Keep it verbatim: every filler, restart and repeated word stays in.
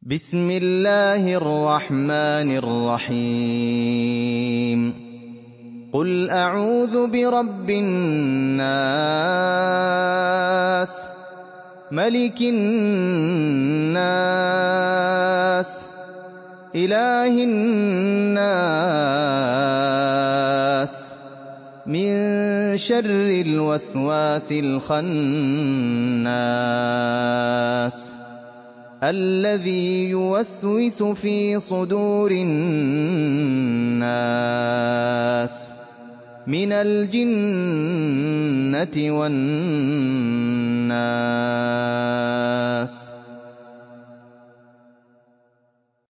بسم الله الرحمن الرحيم قل أعوذ برب الناس ملك الناس إله الناس من شر الوسواس الخناس الذي يوسوس في صدور الناس من الجنة والناس